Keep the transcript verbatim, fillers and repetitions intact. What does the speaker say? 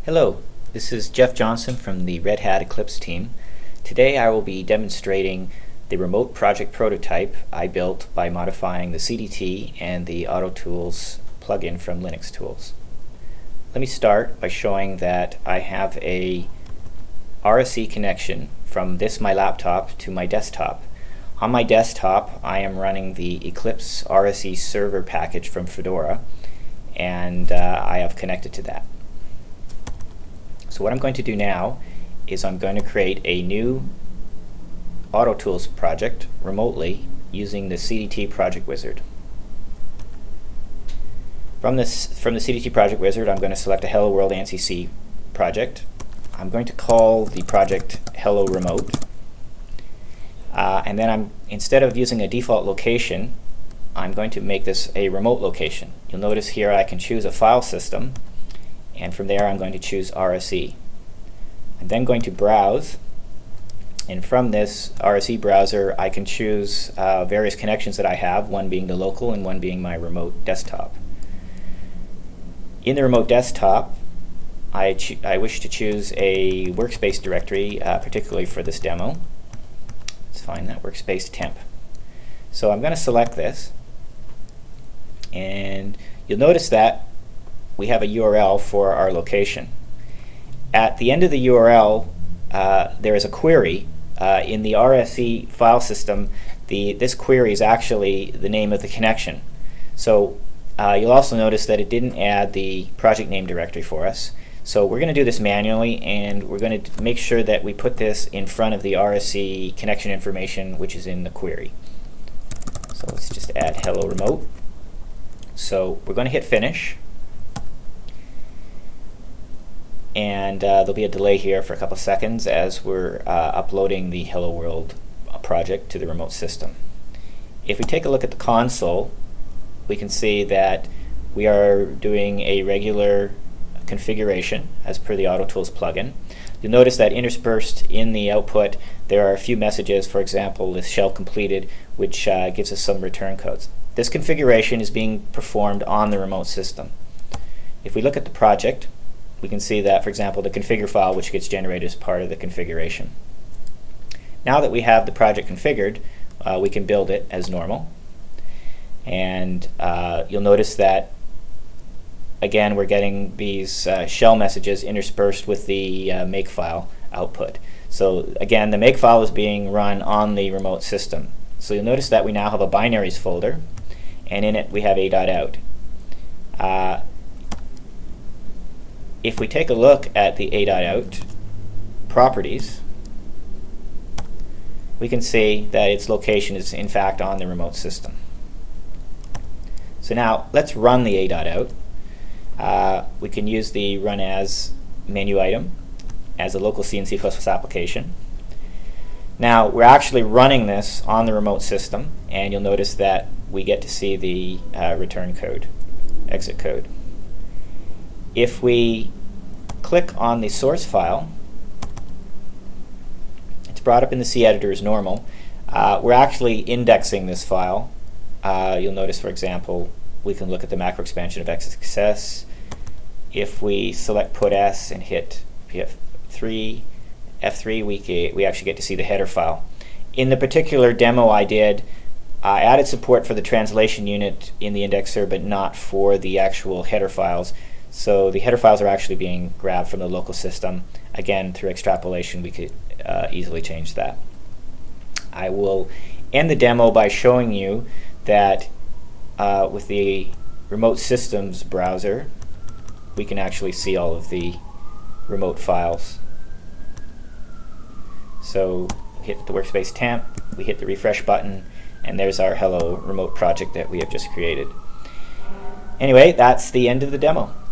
Hello, this is Jeff Johnson from the Red Hat Eclipse team. Today I will be demonstrating the remote project prototype I built by modifying the C D T and the AutoTools plugin from Linux Tools. Let me start by showing that I have a R S C connection from this my laptop to my desktop. On my desktop I am running the Eclipse R S C server package from Fedora, and uh, I have connected to that. So what I'm going to do now is I'm going to create a new AutoTools project remotely using the C D T Project Wizard. From this, from the C D T Project Wizard, I'm going to select a Hello World ANSI C project. I'm going to call the project Hello Remote, uh, and then I'm instead of using a default location, I'm going to make this a remote location. You'll notice here I can choose a file system, and from there I'm going to choose R S C. I'm then going to browse, and from this R S C browser I can choose uh, various connections that I have, one being the local and one being my remote desktop. In the remote desktop I, I wish to choose a workspace directory, uh, particularly for this demo. Let's find that workspace temp. So I'm going to select this, and you'll notice that we have a U R L for our location. At the end of the U R L, uh, there is a query. Uh, in the R S C file system, the this query is actually the name of the connection. So uh, you'll also notice that it didn't add the project name directory for us. So we're going to do this manually, and we're going to make sure that we put this in front of the R S C connection information, which is in the query. So let's just add hello remote. So we're going to hit finish. And uh, there'll be a delay here for a couple seconds as we're uh, uploading the Hello World project to the remote system. If we take a look at the console, we can see that we are doing a regular configuration as per the AutoTools plugin. You'll notice that interspersed in the output there are a few messages, for example this shell completed, which uh, gives us some return codes. This configuration is being performed on the remote system. If we look at the project, we can see that, for example, the configure file which gets generated as part of the configuration. Now that we have the project configured, uh, we can build it as normal. And uh, you'll notice that again we're getting these uh, shell messages interspersed with the uh, makefile output. So again, the makefile is being run on the remote system. So you'll notice that we now have a binaries folder, and in it we have a.out. Uh, If we take a look at the a.out properties, we can see that its location is in fact on the remote system. So now let's run the a.out. Uh, we can use the run as menu item as a local C and C plus plus application. Now we're actually running this on the remote system, and you'll notice that we get to see the uh, return code, exit code. If we click on the source file, it's brought up in the C editor as normal. Uh, we're actually indexing this file. Uh, you'll notice, for example, we can look at the macro expansion of X X S. If we select put S and hit F three, F three, we, we actually get to see the header file. In the particular demo I did, I added support for the translation unit in the indexer, but not for the actual header files. So the header files are actually being grabbed from the local system. Again, through extrapolation we could uh, easily change that. I will end the demo by showing you that uh, with the remote systems browser we can actually see all of the remote files. So hit the workspace temp, we hit the refresh button, and there's our Hello Remote project that we have just created. Anyway, that's the end of the demo.